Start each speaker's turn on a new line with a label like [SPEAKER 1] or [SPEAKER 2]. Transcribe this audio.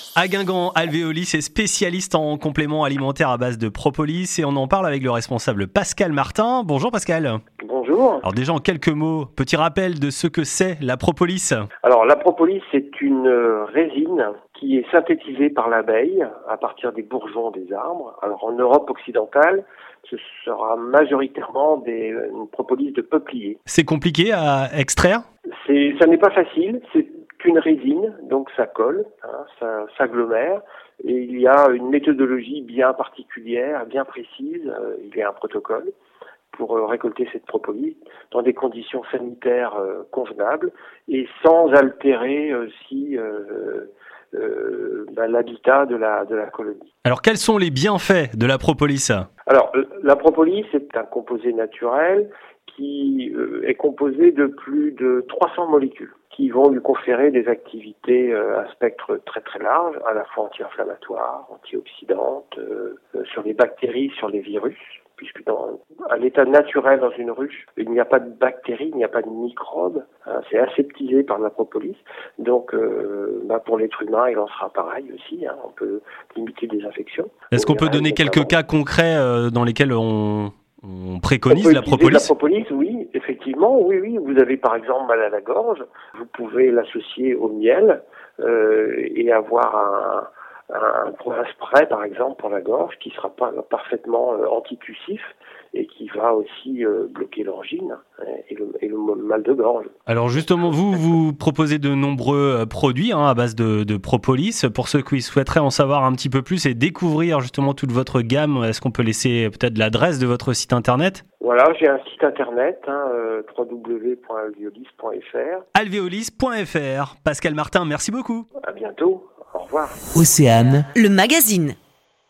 [SPEAKER 1] À Guingamp, Alvéolis est spécialiste en compléments alimentaires à base de propolis et on en parle avec le responsable Pascal Martin. Bonjour Pascal.
[SPEAKER 2] Bonjour.
[SPEAKER 1] Alors déjà en quelques mots, petit rappel de ce que c'est la propolis.
[SPEAKER 2] Alors la propolis, c'est une résine qui est synthétisée par l'abeille à partir des bourgeons des arbres. Alors en Europe occidentale, ce sera majoritairement une propolis de peuplier.
[SPEAKER 1] C'est compliqué à extraire ?
[SPEAKER 2] Ça n'est pas facile, c'est une résine, donc ça colle, ça s'agglomère. Et il y a une méthodologie bien particulière, bien précise, il y a un protocole pour récolter cette propolis dans des conditions sanitaires convenables et sans altérer l'habitat de la colonie.
[SPEAKER 1] Alors quels sont les bienfaits de la propolis ?
[SPEAKER 2] Alors la propolis, c'est un composé naturel qui est composé de plus de 300 molécules qui vont lui conférer des activités à spectre très très large, à la fois anti-inflammatoires, antioxydantes, sur les bactéries, sur les virus, puisque à l'état naturel dans une ruche, il n'y a pas de bactéries, il n'y a pas de microbes, c'est aseptisé par la propolis, donc pour l'être humain, il en sera pareil aussi, on peut limiter des infections.
[SPEAKER 1] Est-ce qu'on peut donner quelques cas concrets dans lesquels on préconise la propolis ?
[SPEAKER 2] La propolis, oui, effectivement, oui. Vous avez par exemple mal à la gorge, vous pouvez l'associer au miel et avoir un spray par exemple pour la gorge qui sera parfaitement antitussif et qui va aussi bloquer l'angine et le mal de gorge.
[SPEAKER 1] Alors justement, vous proposez de nombreux produits à base de propolis. Pour ceux qui souhaiteraient en savoir un petit peu plus et découvrir justement toute votre gamme, est-ce qu'on peut laisser peut-être l'adresse de votre site internet ?
[SPEAKER 2] Voilà, j'ai un site internet, www.alveolis.fr.
[SPEAKER 1] Alveolis.fr. Pascal Martin, merci beaucoup.
[SPEAKER 2] À bientôt. Au revoir.
[SPEAKER 3] Océane,
[SPEAKER 4] le magazine.